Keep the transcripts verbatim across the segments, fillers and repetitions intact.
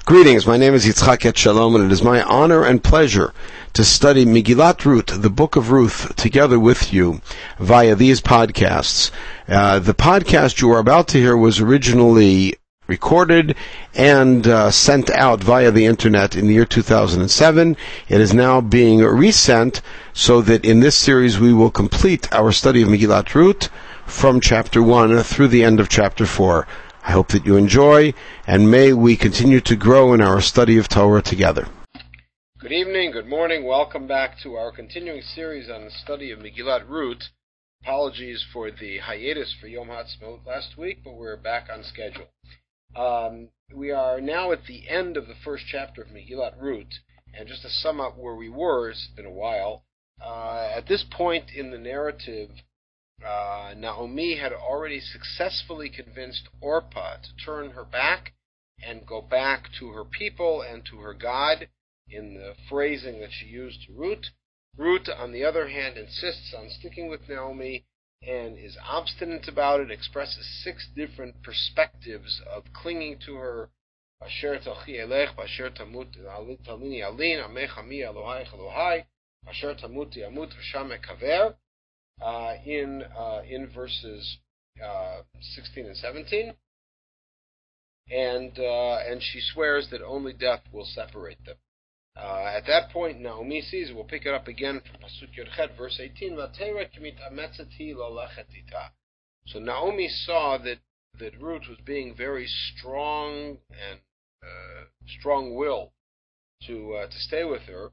Greetings, my name is Yitzchak Etshalom, and it is my honor and pleasure to study Megillat Ruth, the Book of Ruth, together with you via these podcasts. Uh, the podcast you are about to hear was originally recorded and uh, sent out via the internet in the year two thousand seven. It is now being resent so that in this series we will complete our study of Megillat Ruth from chapter one through the end of chapter four. I hope that you enjoy, and may we continue to grow in our study of Torah together. Good evening, good morning, welcome back to our continuing series on the study of Megillat Ruth. Apologies for the hiatus for Yom Ha'atzmaut last week, but we're back on schedule. Um, we are now at the end of the first chapter of Megillat Ruth, and just to sum up where we were, it's been a while, uh, at this point in the narrative, Uh, Naomi had already successfully convinced Orpah to turn her back and go back to her people and to her God in the phrasing that she used to Ruth. Ruth, on the other hand, insists on sticking with Naomi and is obstinate about it, expresses six different perspectives of clinging to her. Asher talchi elech, asher tamut talmini alin, amech ami Elohai Elohai, asher tamuti amut v'sham ekaver. Uh, in uh, in verses uh, sixteen and seventeen, and uh, and she swears that only death will separate them. Uh, at that point, Naomi sees. We'll pick it up again from Pasuk Yod verse eighteen. So Naomi saw that that Ruth was being very strong and uh, strong-willed to uh, to stay with her.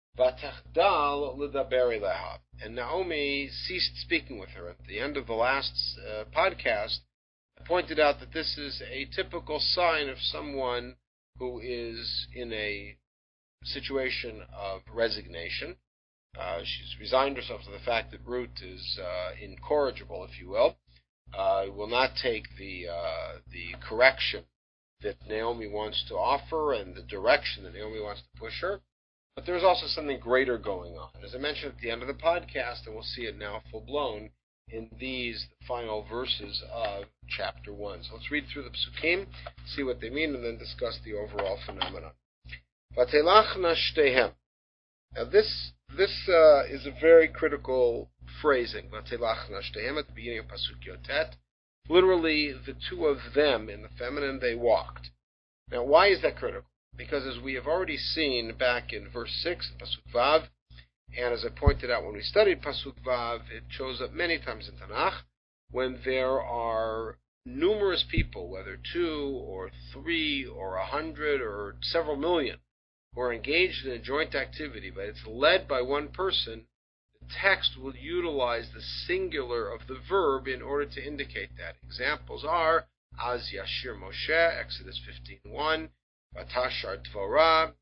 And Naomi ceased speaking with her. At the end of the last uh, podcast, I pointed out that this is a typical sign of someone who is in a situation of resignation. Uh, she's resigned herself to the fact that Ruth is uh, incorrigible, if you will. Uh, will not take the uh, the correction that Naomi wants to offer and the direction that Naomi wants to push her. But there's also something greater going on. As I mentioned at the end of the podcast, and we'll see it now full-blown in these the final verses of chapter one. So let's read through the psukim, see what they mean, and then discuss the overall phenomenon. Vatelachna shtehem. Now this this uh, is a very critical phrasing. Vatelachna shtehem at the beginning of Pasuk Yotet. Literally, the two of them, in the feminine, they walked. Now, why is that critical? Because as we have already seen back in verse six, Pasuk Vav, and as I pointed out when we studied Pasuk Vav, it shows up many times in Tanakh, when there are numerous people, whether two or three or a hundred or several million, who are engaged in a joint activity, but it's led by one person, the text will utilize the singular of the verb in order to indicate that. Examples are, Az Yashir Moshe, Exodus fifteen one, Vatashar Dvorah,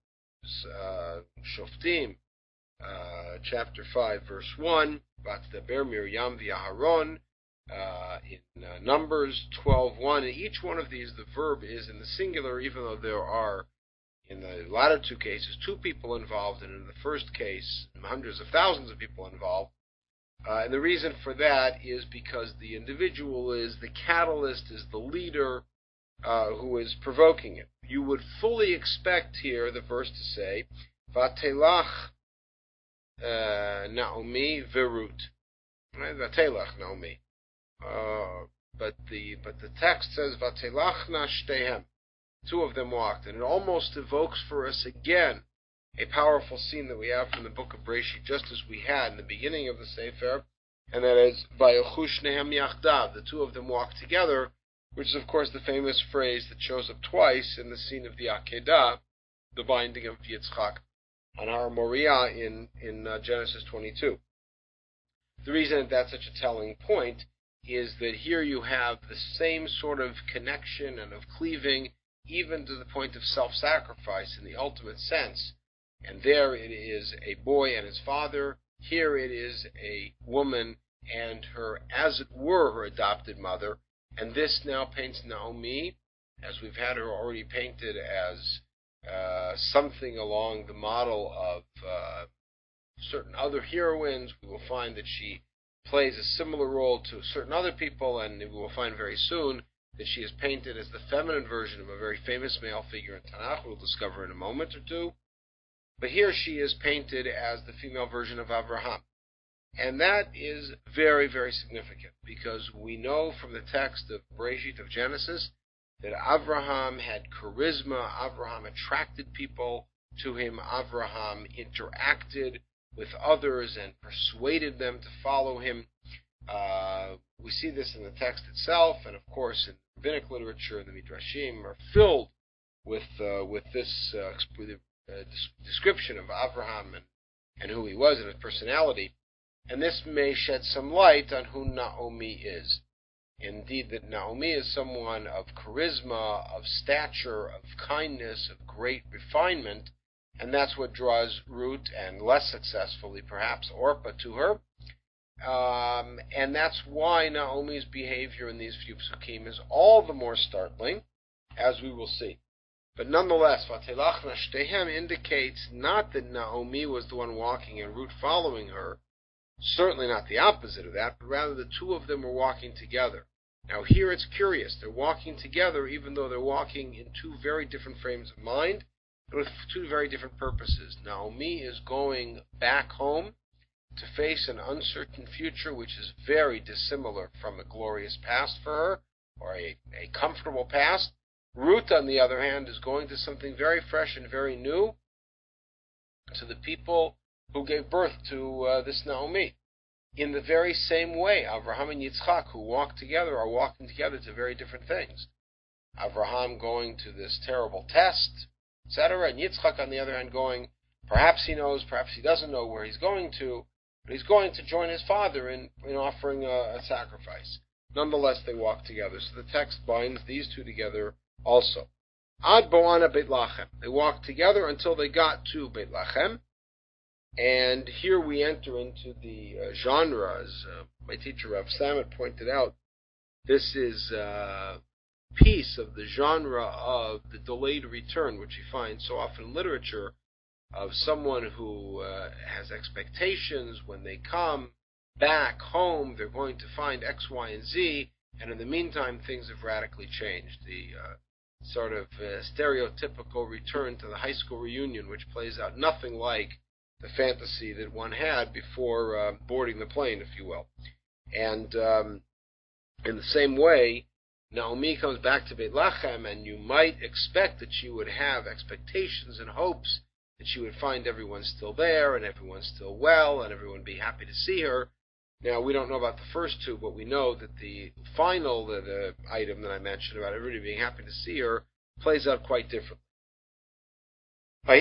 uh, Shoftim, uh, chapter five, verse one, Vatdaber Miriam v'Aharon, uh, in uh, Numbers twelve one. In each one of these, the verb is in the singular, even though there are, in the latter two cases, two people involved, and in the first case, hundreds of thousands of people involved. Uh, and the reason for that is because the individual is the catalyst, is the leader, Uh, who is provoking it. You would fully expect here the verse to say, Vatelach uh, Naomi Verut. Right? Vatelach Naomi. Uh, but the but the text says Vatelachna shtehem. Two of them walked, and it almost evokes for us again a powerful scene that we have from the book of Breshit, just as we had in the beginning of the Sefer, and that is Vayochu shnehem yachdav. The two of them walked together, which is, of course, the famous phrase that shows up twice in the scene of the Akedah, the binding of Yitzchak on Har Moriah in, in uh, Genesis twenty-two. The reason that that's such a telling point is that here you have the same sort of connection and of cleaving, even to the point of self-sacrifice in the ultimate sense. And there it is a boy and his father. Here it is a woman and her, as it were, her adopted mother. And this now paints Naomi, as we've had her already painted as uh, something along the model of uh, certain other heroines. We will find that she plays a similar role to certain other people, and we will find very soon that she is painted as the feminine version of a very famous male figure in Tanakh, we'll discover in a moment or two. But here she is painted as the female version of Avraham. And that is very, very significant, because we know from the text of Bereshit, of Genesis, that Avraham had charisma, Avraham attracted people to him, Avraham interacted with others and persuaded them to follow him. Uh, we see this in the text itself, and of course in rabbinic literature, the Midrashim are filled with uh, with this uh, uh, description of Avraham and, and who he was and his personality. And this may shed some light on who Naomi is. Indeed, that Naomi is someone of charisma, of stature, of kindness, of great refinement, and that's what draws Ruth, and less successfully perhaps, Orpah to her. Um, and that's why Naomi's behavior in these few psukim is all the more startling, as we will see. But nonetheless, Vatelachna Shtehem indicates not that Naomi was the one walking and Ruth following her, certainly not the opposite of that, but rather the two of them were walking together. Now here it's curious, they're walking together even though they're walking in two very different frames of mind, but with two very different purposes. Naomi is going back home to face an uncertain future which is very dissimilar from a glorious past for her, or a, a comfortable past. Ruth, on the other hand, is going to something very fresh and very new, to the people who gave birth to uh, this Naomi. In the very same way, Avraham and Yitzchak, who walk together, are walking together to very different things. Avraham going to this terrible test, et cetera, and Yitzchak, on the other hand, going, perhaps he knows, perhaps he doesn't know where he's going to, but he's going to join his father in, in offering a, a sacrifice. Nonetheless, they walk together. So the text binds these two together also. Ad Boana Beit Lachem. They walked together until they got to Beit Lachem. And here we enter into the uh, genre, as uh, my teacher Rav Samet pointed out. This is a uh, piece of the genre of the delayed return, which you find so often in literature, of someone who uh, has expectations. When they come back home, they're going to find X, Y, and Z, and in the meantime, things have radically changed. The uh, sort of uh, stereotypical return to the high school reunion, which plays out nothing like the fantasy that one had before uh, boarding the plane, if you will. And um, in the same way, Naomi comes back to Beit Lachem, and you might expect that she would have expectations and hopes that she would find everyone still there, and everyone still well, and everyone be happy to see her. Now, we don't know about the first two, but we know that the final the, the item that I mentioned about everybody being happy to see her plays out quite differently. When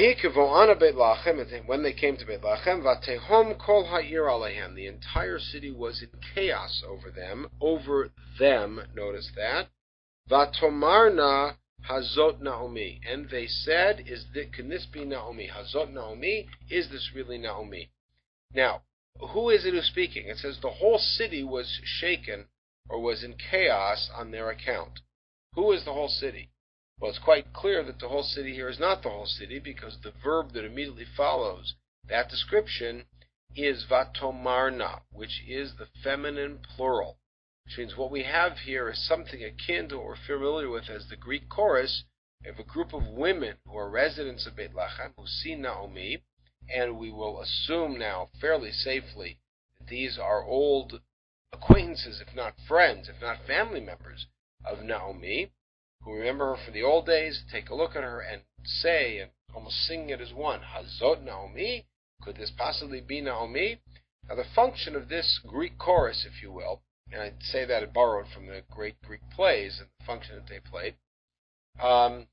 they came to Beit Lachem, Vatehom kol ha'ir alehem, the entire city was in chaos over them, over them, notice that. Vatomarna Hazot Naomi, and they said, "Is this, can this be Naomi? Hazot Naomi, is this really Naomi?" Now, who is it who's speaking? It says the whole city was shaken, or was in chaos on their account. Who is the whole city? Well, it's quite clear that the whole city here is not the whole city, because the verb that immediately follows that description is vatomarna, which is the feminine plural. Which means what we have here is something akin to what we're familiar with as the Greek chorus of a group of women who are residents of Beit Lachem who see Naomi, and we will assume now fairly safely that these are old acquaintances, if not friends, if not family members of Naomi, who remember her from the old days, take a look at her and say, and almost sing it as one, Hazot Naomi? Could this possibly be Naomi? Now the function of this Greek chorus, if you will, and I'd say that it borrowed from the great Greek plays and the function that they played, um,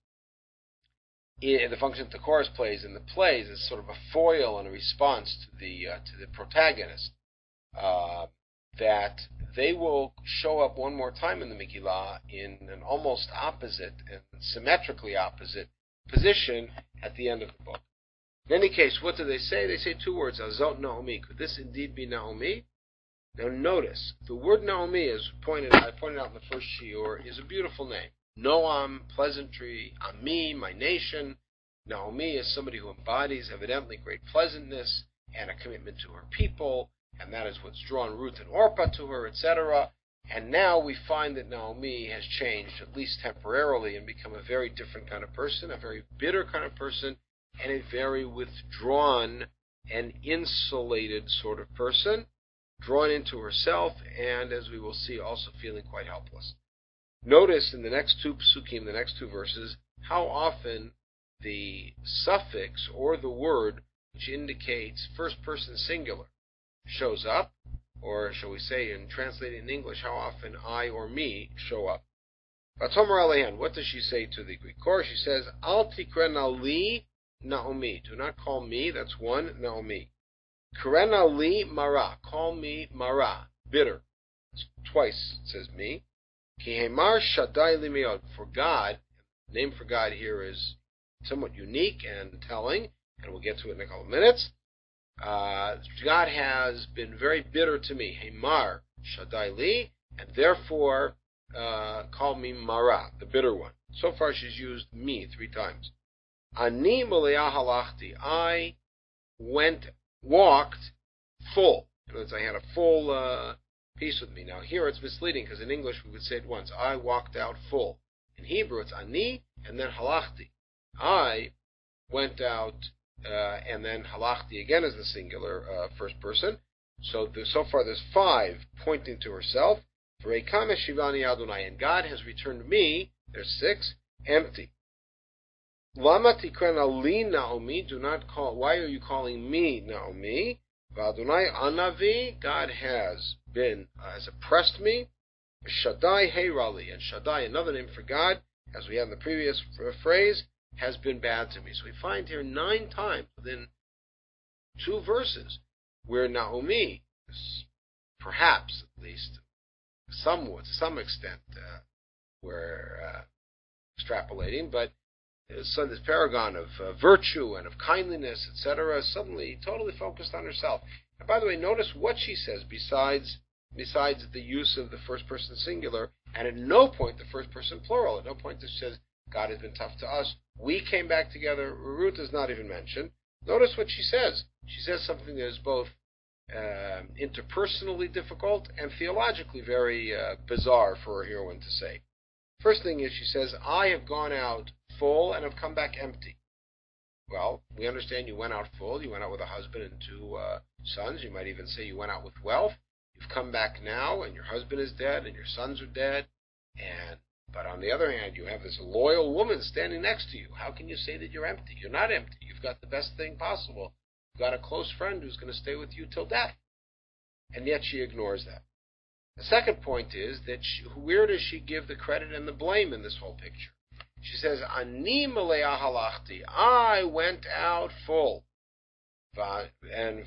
in the function that the chorus plays in the plays is sort of a foil and a response to the uh, to the protagonist, uh, that they will show up one more time in the Megillah in an almost opposite and symmetrically opposite position at the end of the book. In any case, what do they say? They say two words, Azot Naomi. Could this indeed be Naomi? Now notice, the word Naomi, as pointed, I pointed out in the first shiur, is a beautiful name. Noam, pleasantry, Ami, my nation. Naomi is somebody who embodies evidently great pleasantness and a commitment to her people, and that is what's drawn Ruth and Orpah to her, et cetera. And now we find that Naomi has changed, at least temporarily, and become a very different kind of person, a very bitter kind of person, and a very withdrawn and insulated sort of person, drawn into herself, and as we will see, also feeling quite helpless. Notice in the next two psukim, the next two verses, how often the suffix or the word which indicates first person singular shows up, or shall we say, in translating in English, how often I or me show up. Vatomer Alehan, what does she say to the Greek chorus? She says, Al tikrena li Naomi. Do not call me, that's one, Naomi. Krena li Mara. Call me Mara, bitter. It's twice it says me. Ki hemar Shaddai li meod. For God, the name for God here is somewhat unique and telling, and we'll get to it in a couple of minutes. Uh, God has been very bitter to me, Hemar Shaddai li, and therefore uh, call me Mara, the bitter one. So far she's used me three times. Ani Maleah halachti. I went, walked full. In other words, I had a full uh, piece with me. Now here it's misleading because in English we would say it once. I walked out full. In Hebrew it's ani and then halachti. I went out uh, and then halachti again as the singular uh, first person. So there's, so far there's five pointing to herself. V'reikam eshivani Adonai. And God has returned me, there's six, empty. Lama tikrena li Naomi, do not call, why are you calling me Naomi? V'Adonai anavi, God has been, uh, has oppressed me. Shaddai heirali, and Shaddai, another name for God, as we had in the previous phrase, has been bad to me. So we find here nine times within two verses where Naomi, perhaps at least, somewhat, to some extent, uh, we're uh, extrapolating, but so this paragon of uh, virtue and of kindliness, et cetera, suddenly totally focused on herself. And by the way, notice what she says besides besides the use of the first person singular, and at no point the first person plural. At no point this says, God has been tough to us. We came back together. Ruth is not even mentioned. Notice what she says. She says something that is both uh, interpersonally difficult and theologically very uh, bizarre for a heroine to say. First thing is she says, I have gone out full and have come back empty. Well, we understand you went out full. You went out with a husband and two uh, sons. You might even say you went out with wealth. You've come back now and your husband is dead and your sons are dead. And But on the other hand, you have this loyal woman standing next to you. How can you say that you're empty? You're not empty. You've got the best thing possible. You've got a close friend who's going to stay with you till death. And yet she ignores that. The second point is that she, where does she give the credit and the blame in this whole picture? She says, Ani maleah halachti. I went out full. And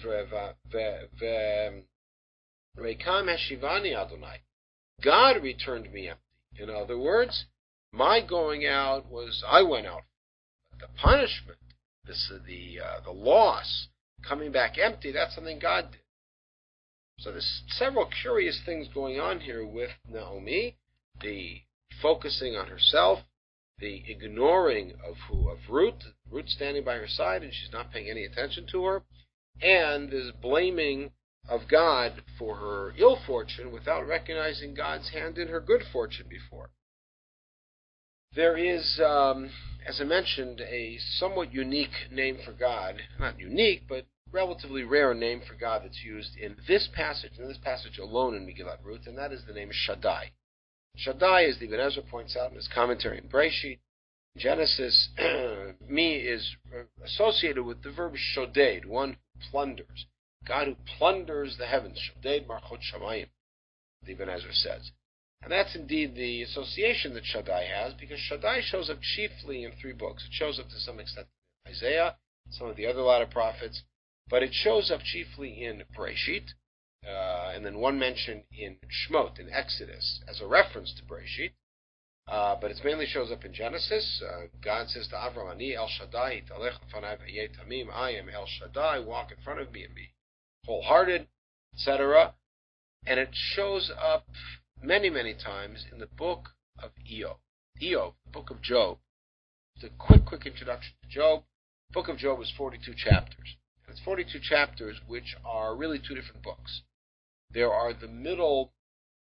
Reikam heshivani Adonai. God returned me empty. In other words, my going out was, I went out. But the punishment, this, the uh, the loss, coming back empty, that's something God did. So there's several curious things going on here with Naomi. The focusing on herself, the ignoring of who of Ruth, Ruth standing by her side and she's not paying any attention to her, and this blaming of God for her ill fortune without recognizing God's hand in her good fortune before. There is, um, as I mentioned, a somewhat unique name for God. Not unique, but relatively rare name for God that's used in this passage, in this passage alone in Megillat Ruth, and that is the name Shaddai. Shaddai, as the Ibn Ezra points out in his commentary in Breshit, Genesis, me is associated with the verb shoded, one who plunders. God who plunders the heavens, shoded marchot shamayim, the Ibn Ezra says. And that's indeed the association that Shaddai has, because Shaddai shows up chiefly in three books. It shows up to some extent in Isaiah, some of the other latter prophets, but it shows up chiefly in Breshit, uh, and then one mention in Shmot, in Exodus, as a reference to Breshit. Uh, but it mainly shows up in Genesis. Uh, God says to Avram, Ani El Shaddai, talech lefanai v'yeh tamim. I am El Shaddai, walk in front of me and be wholehearted, et cetera. And it shows up many, many times in the book of Eov. Eov, the book of Job. It's a quick, quick introduction to Job. The book of Job is forty-two chapters. And it's forty-two chapters which are really two different books. There are the middle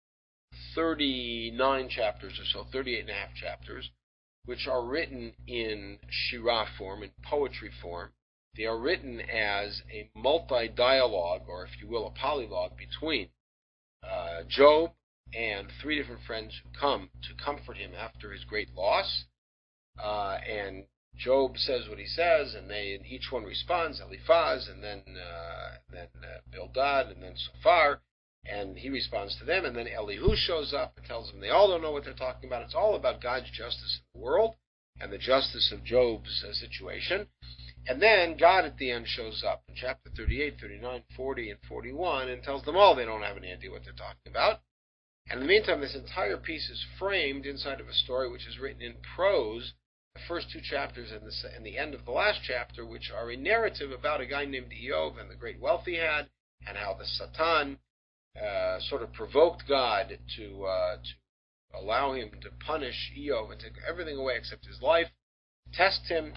thirty-nine chapters or so, thirty-eight and a half chapters, which are written in shirah form, in poetry form. They are written as a multi-dialogue, or if you will, a polylogue between uh, Job and three different friends who come to comfort him after his great loss. Uh, and Job says what he says, and they and each one responds, Eliphaz, and then uh, then uh, Bildad, and then Sophar, and he responds to them, and then Elihu shows up and tells them they all don't know what they're talking about. It's all about God's justice in the world and the justice of Job's uh, situation. And then God at the end shows up in chapter thirty-eight, thirty-nine, forty, and forty-one and tells them all they don't have any idea what they're talking about. And in the meantime, this entire piece is framed inside of a story which is written in prose, the first two chapters and the, and the end of the last chapter, which are a narrative about a guy named Eov and the great wealth he had, and how the Satan uh, sort of provoked God to, uh, to allow him to punish Eov and take everything away except his life, test him.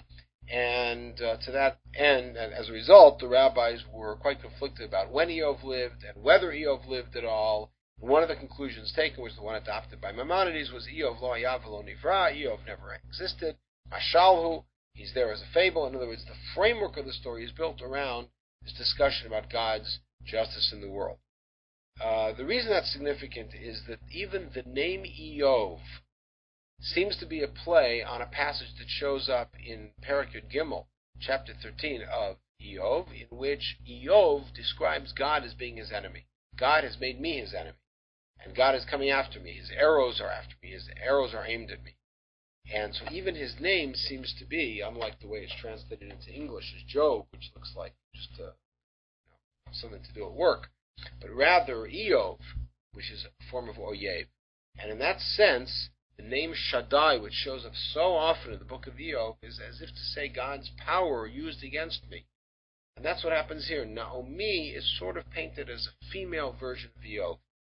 And uh, to that end, and as a result, the rabbis were quite conflicted about when Eov lived and whether Eov lived at all. And one of the conclusions taken, which was the one adopted by Maimonides, was Eov lo hayav v'lo nivra. Eov never existed. Mashalhu, he's there as a fable. In other words, the framework of the story is built around this discussion about God's justice in the world. Uh, the reason that's significant is that even the name Eov seems to be a play on a passage that shows up in Perek Yud Gimel, chapter thirteen of Eov, in which Eov describes God as being his enemy. God has made me his enemy, and God is coming after me. His arrows are after me. His arrows are aimed at me. And so even his name seems to be, unlike the way it's translated into English as Job, which looks like just a, you know, something to do at work, but rather Eov, which is a form of Oyev. And in that sense, the name Shaddai, which shows up so often in the book of Eov, is as if to say God's power used against me. And that's what happens here. Naomi is sort of painted as a female version of Eov.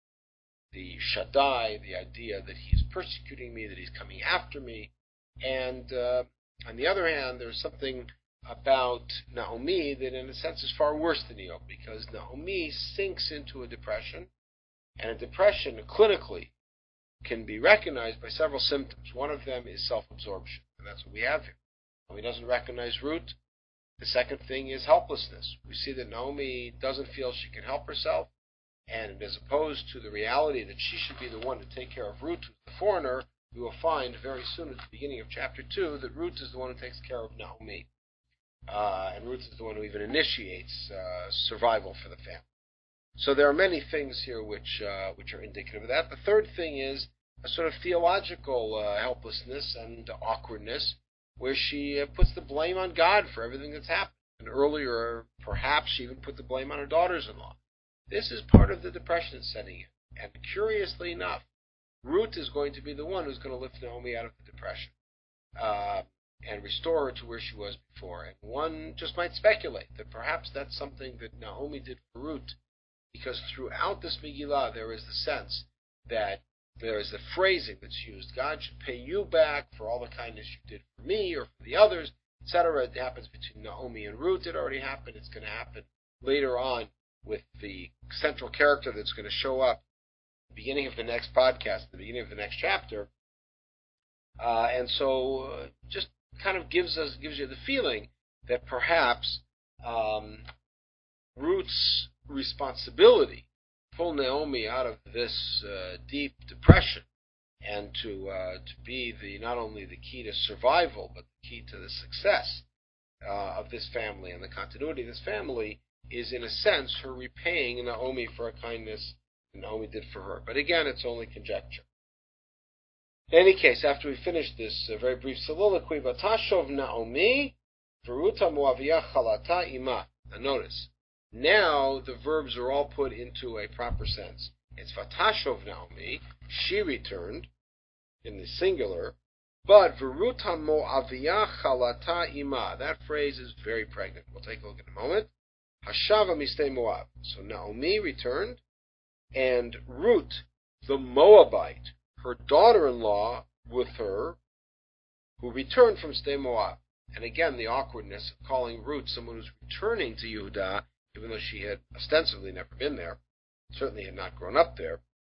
The Shaddai, the idea that he's persecuting me, that he's coming after me. And uh, on the other hand, there's something about Naomi that in a sense is far worse than Eov, because Naomi sinks into a depression, and a depression clinically can be recognized by several symptoms. One of them is self-absorption, and that's what we have here. Naomi doesn't recognize Ruth. The second thing is helplessness. We see that Naomi doesn't feel she can help herself, and as opposed to the reality that she should be the one to take care of Ruth, who's the foreigner, we will find very soon at the beginning of chapter two that Ruth is the one who takes care of Naomi. Uh, and Ruth is the one who even initiates uh, survival for the family. So there are many things here which uh, which are indicative of that. The third thing is a sort of theological uh, helplessness and awkwardness, where she uh, puts the blame on God for everything that's happened. And earlier, perhaps she even put the blame on her daughters-in-law. This is part of the depression setting in. And curiously enough, Ruth is going to be the one who's going to lift Naomi out of the depression uh, and restore her to where she was before. And one just might speculate that perhaps that's something that Naomi did for Ruth, because throughout this Megillah there is the sense that there is the phrasing that's used. God should pay you back for all the kindness you did for me or for the others, et cetera. It happens between Naomi and Ruth. It already happened. It's going to happen later on with the central character that's going to show up at the beginning of the next podcast, at the beginning of the next chapter. Uh, and so uh, just kind of gives us gives you the feeling that perhaps um, Ruth's responsibility pull Naomi out of this uh, deep depression and to uh, to be the not only the key to survival but the key to the success uh, of this family and the continuity of this family is in a sense her repaying Naomi for a kindness Naomi did for her. But again, it's only conjecture. In any case, after we finish this uh, very brief soliloquy, Vatashov Naomi Veruta Moaviyah Chalata Ima. Now notice, now the verbs are all put into a proper sense. It's Vatashov Naomi, she returned, in the singular, but Veruta Moaviyah Chalata Ima. That phrase is very pregnant. We'll take a look in a moment. Hashava Miste Moab. So Naomi returned, and Ruth, the Moabite, her daughter-in-law with her, who returned from Sde Moab. And again, the awkwardness of calling Ruth someone who's returning to Yehudah, even though she had ostensibly never been there, certainly had not grown up there.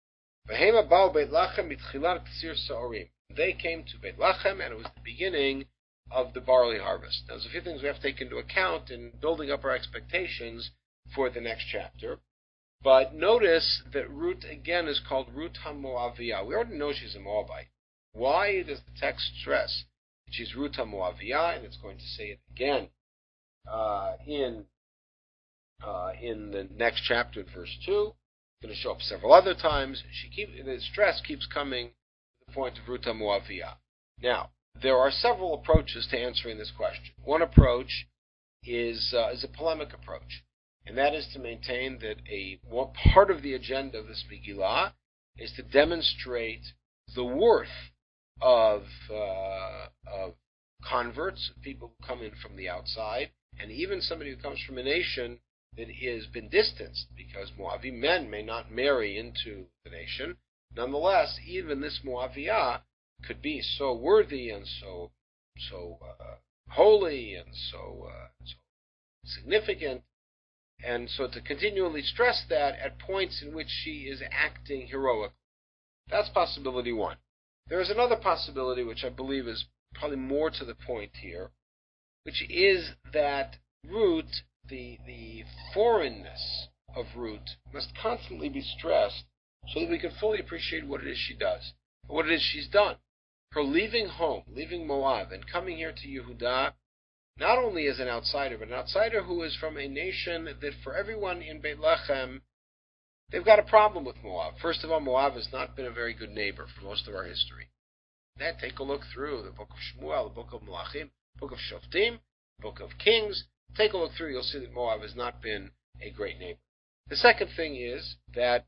V'hema ba'u Beit Lachem mitchilat ksir sa'orim. They came to Beit Lachem, and it was the beginning of the barley harvest. Now, there's a few things we have to take into account in building up our expectations for the next chapter. But notice that Ruth, again, is called Ruth HaMoaviyah. We already know she's a Moabite. Why does the text stress that she's Ruth HaMoaviyah? And it's going to say it again uh, in uh, in the next chapter, in verse two. It's going to show up several other times. She keep, the stress keeps coming to the point of Ruth HaMoaviyah. Now, there are several approaches to answering this question. One approach is uh, is a polemic approach. And that is to maintain that a one part of the agenda of this Megillah is to demonstrate the worth of uh, of converts, people who come in from the outside, and even somebody who comes from a nation that has been distanced, because Moavi men may not marry into the nation. Nonetheless, even this Moaviyah could be so worthy and so so uh, holy and so, uh, so significant. And so to continually stress that at points in which she is acting heroically. That's possibility one. There is another possibility which I believe is probably more to the point here, which is that Ruth, the, the foreignness of Ruth, must constantly be stressed so that we can fully appreciate what it is she does, what it is she's done. Her leaving home, leaving Moab, and coming here to Yehudah, not only as an outsider, but an outsider who is from a nation that for everyone in Beit Lechem, they've got a problem with Moab. First of all, Moab has not been a very good neighbor for most of our history. Then take a look through the book of Shmuel, the book of Malachim, the book of Shoftim, the book of Kings. Take a look through, you'll see that Moab has not been a great neighbor. The second thing is that,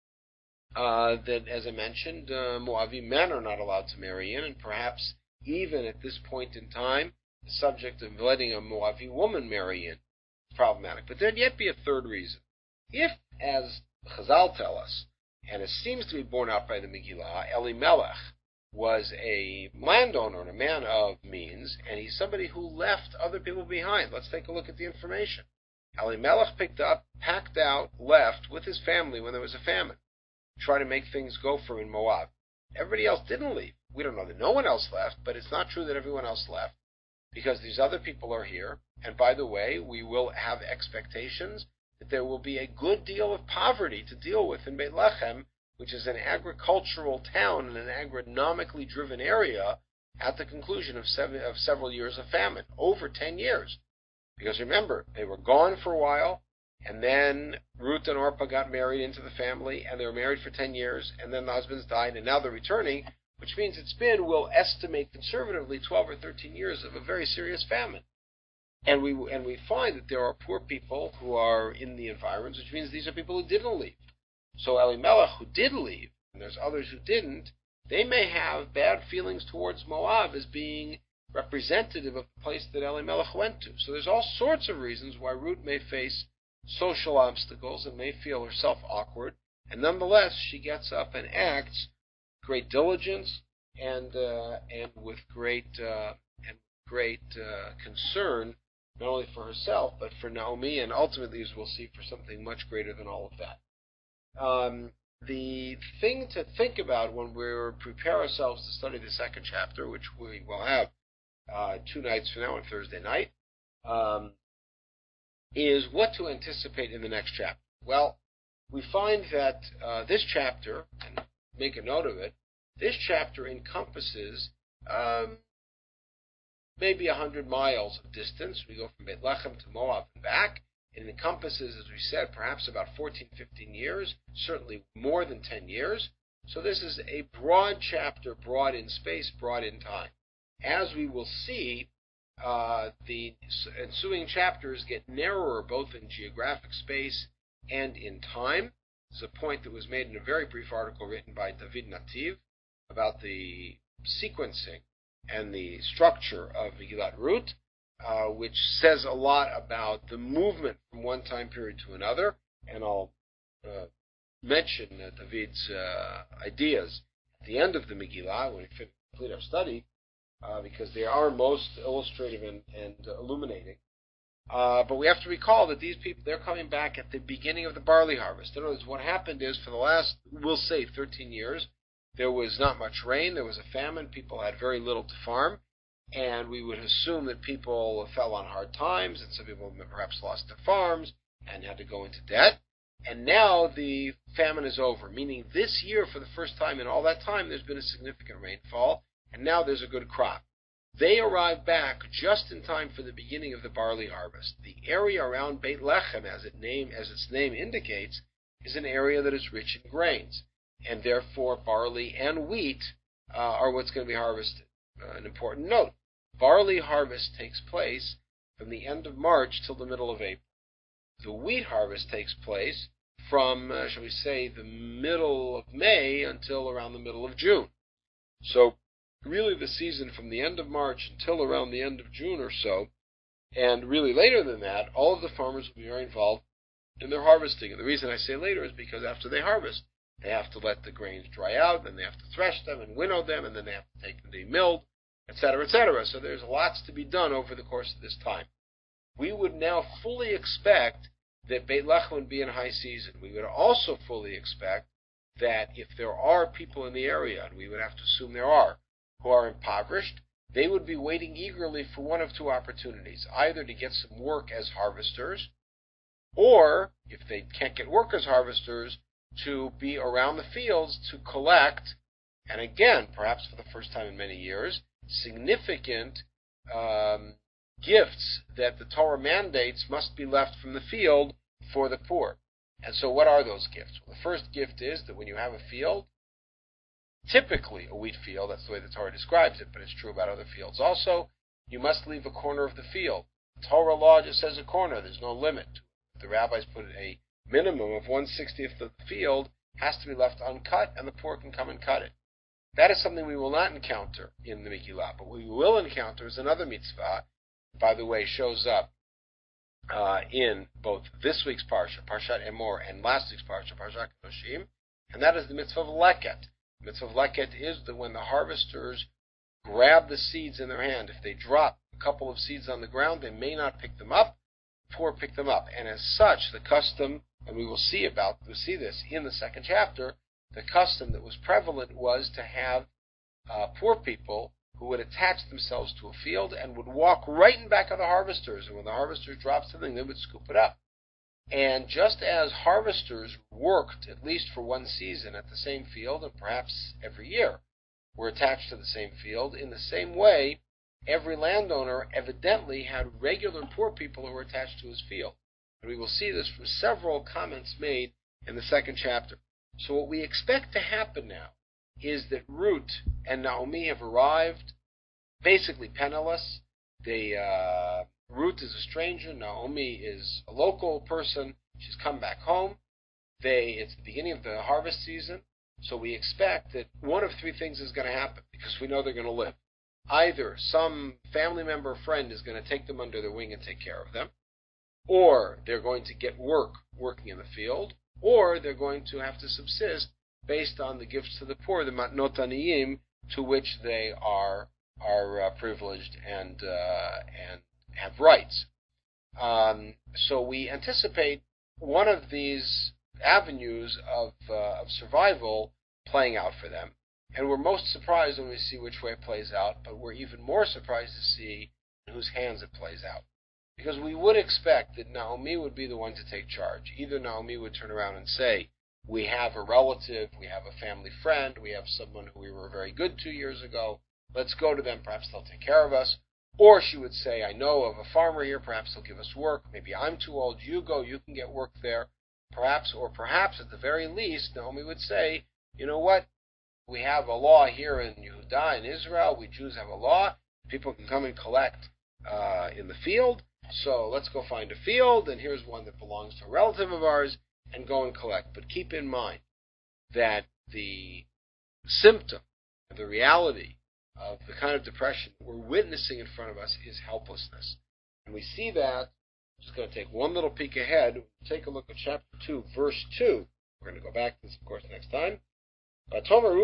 uh, that as I mentioned, uh, Moavi men are not allowed to marry in, and perhaps even at this point in time, the subject of letting a Moavi woman marry in is problematic. But there'd yet be a third reason. If, as Chazal tell us, and it seems to be borne out by the Megillah, Elimelech was a landowner and a man of means, and he's somebody who left other people behind. Let's take a look at the information. Elimelech picked up, packed out, left with his family when there was a famine, try to make things go for him in Moab. Everybody else didn't leave. We don't know that no one else left, but it's not true that everyone else left, because these other people are here. And by the way, we will have expectations that there will be a good deal of poverty to deal with in Beit Lechem, which is an agricultural town in an agronomically driven area, at the conclusion of, seven, of several years of famine, over ten years. Because remember, they were gone for a while, and then Ruth and Orpah got married into the family, and they were married for ten years, and then the husbands died, and now they're returning, which means it's been, we'll estimate conservatively, twelve or thirteen years of a very serious famine. And we and we find that there are poor people who are in the environs, which means these are people who didn't leave. So Elimelech, who did leave, and there's others who didn't, they may have bad feelings towards Moab as being representative of the place that Elimelech went to. So there's all sorts of reasons why Ruth may face social obstacles and may feel herself awkward, and nonetheless she gets up and acts with great diligence and uh, and with great uh, and great uh, concern, not only for herself but for Naomi, and ultimately, as we'll see, for something much greater than all of that. Um, the thing to think about when we prepare ourselves to study the second chapter, which we will have uh, two nights from now on Thursday night, um, is what to anticipate in the next chapter. Well, we find that uh, this chapter, and make a note of it, this chapter encompasses um, maybe a hundred miles of distance. We go from Beit Lechem to Moab and back. It encompasses, as we said, perhaps about fourteen, fifteen years, certainly more than ten years. So this is a broad chapter, broad in space, broad in time. As we will see, uh, the ensuing chapters get narrower both in geographic space and in time. This is a point that was made in a very brief article written by David Nativ about the sequencing and the structure of Megillat Ruth, uh, which says a lot about the movement from one time period to another. And I'll uh, mention uh, David's uh, ideas at the end of the Megillah when we complete our study, uh, because they are most illustrative and, and uh, illuminating. Uh, but we have to recall that these people, they're coming back at the beginning of the barley harvest. In other words, what happened is for the last, we'll say, thirteen years, there was not much rain, there was a famine, people had very little to farm, and we would assume that people fell on hard times, and some people perhaps lost their farms and had to go into debt. And now the famine is over, meaning this year, for the first time in all that time, there's been a significant rainfall, and now there's a good crop. They arrive back just in time for the beginning of the barley harvest. The area around Beit Lechem, as, it name, as its name indicates, is an area that is rich in grains, and therefore barley and wheat uh, are what's going to be harvested. Uh, an important note, barley harvest takes place from the end of March till the middle of April. The wheat harvest takes place from, uh, shall we say, the middle of May until around the middle of June. So really the season from the end of March until around the end of June or so, and really later than that, all of the farmers will be very involved in their harvesting. And the reason I say later is because after they harvest, they have to let the grains dry out, then they have to thresh them and winnow them, and then they have to take them to be milled, et cetera, et cetera. So there's lots to be done over the course of this time. We would now fully expect that Beit Lechem would be in high season. We would also fully expect that if there are people in the area, and we would have to assume there are, who are impoverished, they would be waiting eagerly for one of two opportunities, either to get some work as harvesters, or, if they can't get work as harvesters, to be around the fields to collect, and again, perhaps for the first time in many years, significant um, gifts that the Torah mandates must be left from the field for the poor. And so what are those gifts? Well, the first gift is that when you have a field, typically a wheat field, that's the way the Torah describes it, but it's true about other fields also, you must leave a corner of the field. Torah law just says a corner, there's no limit. The rabbis put a minimum of one sixtieth of the field has to be left uncut, and the poor can come and cut it. That is something we will not encounter in the Megillah, but what we will encounter is another mitzvah, by the way, shows up uh, in both this week's Parsha, Parshat Emor, and last week's Parsha, Parshat Kedoshim, and that is the mitzvah of leket. The mitzvah of leket is that when the harvesters grab the seeds in their hand, if they drop a couple of seeds on the ground, they may not pick them up, the poor pick them up. And as such, the custom, and we will see about, we'll see this in the second chapter, the custom that was prevalent was to have uh, poor people who would attach themselves to a field and would walk right in back of the harvesters, and when the harvesters dropped something, they would scoop it up. And just as harvesters worked, at least for one season, at the same field, and perhaps every year, were attached to the same field, in the same way, every landowner evidently had regular poor people who were attached to his field. And we will see this from several comments made in the second chapter. So what we expect to happen now is that Ruth and Naomi have arrived basically penniless. They, uh, Ruth is a stranger, Naomi is a local person, she's come back home. They, it's the beginning of the harvest season, so we expect that one of three things is going to happen, because we know they're going to live. Either some family member or friend is going to take them under their wing and take care of them, or they're going to get work working in the field, or they're going to have to subsist based on the gifts to the poor, the matnot aniyim, to which they are are uh, privileged and uh, and have rights. Um, so we anticipate one of these avenues of uh, of survival playing out for them, and we're most surprised when we see which way it plays out, but we're even more surprised to see in whose hands it plays out. Because we would expect that Naomi would be the one to take charge. Either Naomi would turn around and say, we have a relative, we have a family friend, we have someone who we were very good two years ago, let's go to them, perhaps they'll take care of us. Or she would say, I know of a farmer here, perhaps he'll give us work, maybe I'm too old, you go, you can get work there. Perhaps, or perhaps at the very least, Naomi would say, you know what, we have a law here in Yehudah, in Israel, we Jews have a law, people can come and collect uh, in the field, so let's go find a field, and here's one that belongs to a relative of ours, and go and collect. But keep in mind that the symptom, the reality of the kind of depression we're witnessing in front of us is helplessness. And we see that, I'm just going to take one little peek ahead, take a look at chapter two, verse two. We're going to go back to this, of course, next time.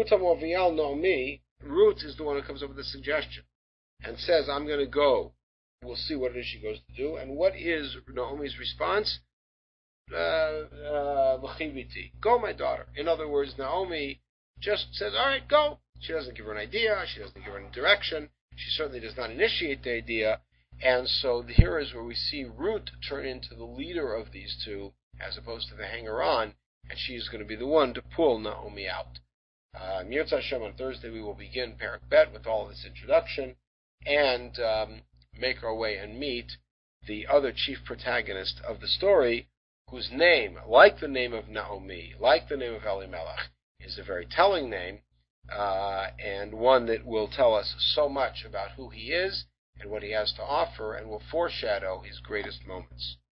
Ruth is the one who comes up with the suggestion and says, I'm going to go We'll see what it is she goes to do. And what is Naomi's response? Uh, uh, go, my daughter. In other words, Naomi just says, all right, go. She doesn't give her an idea. She doesn't give her any direction. She certainly does not initiate the idea. And so here is where we see Ruth turn into the leader of these two, as opposed to the hanger-on, and she's going to be the one to pull Naomi out. Uh, Mirza Hashem, on Thursday we will begin Perek Bet with all of this introduction, and um, make our way and meet the other chief protagonist of the story, whose name, like the name of Naomi, like the name of Elimelech, is a very telling name, uh, and one that will tell us so much about who he is and what he has to offer, and will foreshadow his greatest moments.